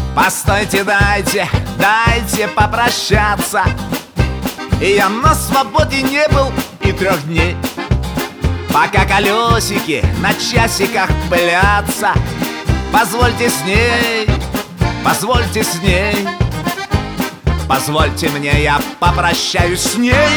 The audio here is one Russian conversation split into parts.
Постойте, дайте попрощаться. И я на свободе не был и 3 дней, пока колесики на часиках пылятся. Позвольте с ней, позвольте мне, я попрощаюсь с ней.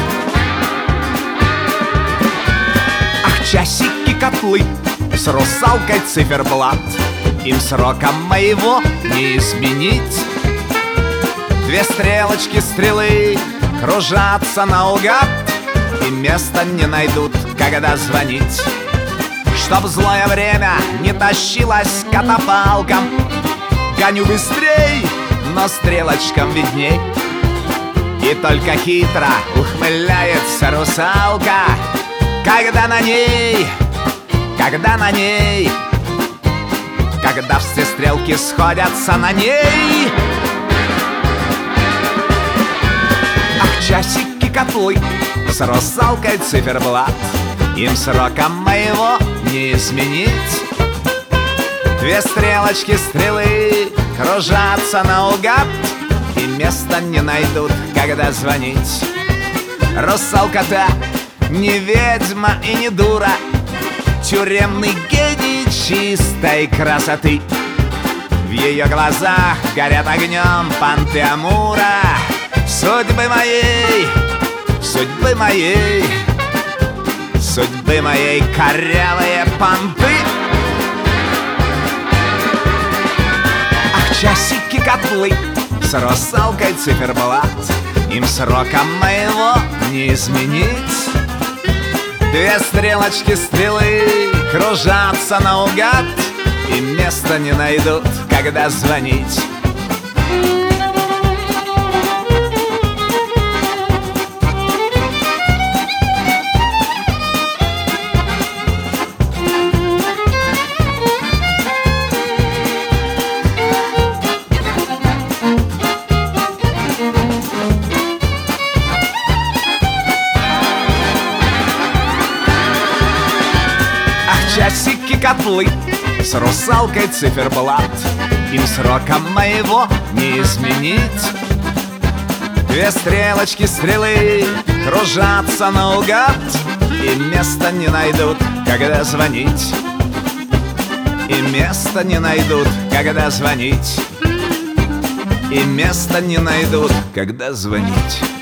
Ах, часики, котлы, с русалкой циферблат, им срока моего не изменить. 2 стрелочки стрелы кружатся наугад и места не найдут, когда звонить. Чтоб злое время не тащилось катафалком, гоню быстрей, но стрелочкам видней. И только хитро ухмыляется русалка, когда все стрелки сходятся на ней. Ах, часики, котлы, с русалкой циферблат, им срока моего не изменить. 2 стрелочки стрелы кружатся наугад и места не найдут, когда звонить. Русалка-то не ведьма и не дура, тюремный гений чистой красоты. В ее глазах горят огнем понты Амура. Судьбы моей корявые понты. Ах, часики, котлы, с русалкой циферблат, им срока моего не изменить. 2 стрелочки стрелы кружатся наугад и места не найдут, когда звонить. Часики, котлы, с русалкой циферблат, им срока моего не изменить. 2 стрелочки стрелы кружатся наугад и места не найдут, когда звонить. И места не найдут, когда звонить. И места не найдут, когда звонить.